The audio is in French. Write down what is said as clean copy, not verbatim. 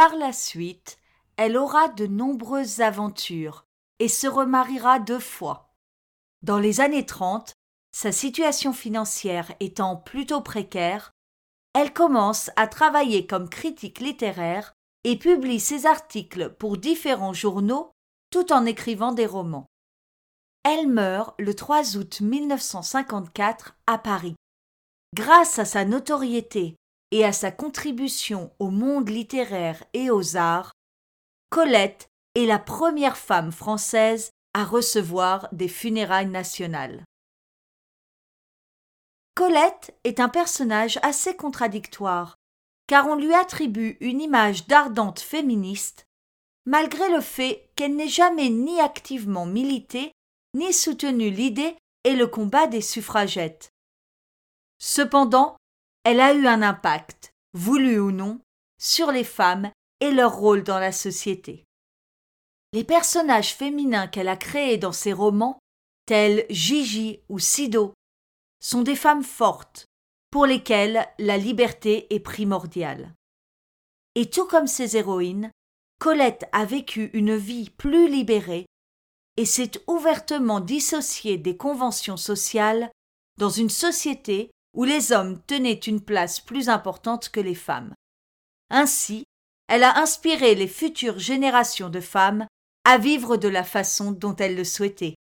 Par la suite, elle aura de nombreuses aventures et se remariera 2 fois. Dans les années 30, sa situation financière étant plutôt précaire, elle commence à travailler comme critique littéraire et publie ses articles pour différents journaux tout en écrivant des romans. Elle meurt le 3 août 1954 à Paris. Grâce à sa notoriété et à sa contribution au monde littéraire et aux arts, Colette est la première femme française à recevoir des funérailles nationales. Colette est un personnage assez contradictoire, car on lui attribue une image d'ardente féministe, malgré le fait qu'elle n'ait jamais ni activement milité, ni soutenu l'idée et le combat des suffragettes. Cependant, elle a eu un impact, voulu ou non, sur les femmes et leur rôle dans la société. Les personnages féminins qu'elle a créés dans ses romans, tels Gigi ou Sido, sont des femmes fortes, pour lesquelles la liberté est primordiale. Et tout comme ses héroïnes, Colette a vécu une vie plus libérée et s'est ouvertement dissociée des conventions sociales dans une société où les hommes tenaient une place plus importante que les femmes. Ainsi, elle a inspiré les futures générations de femmes à vivre de la façon dont elles le souhaitaient.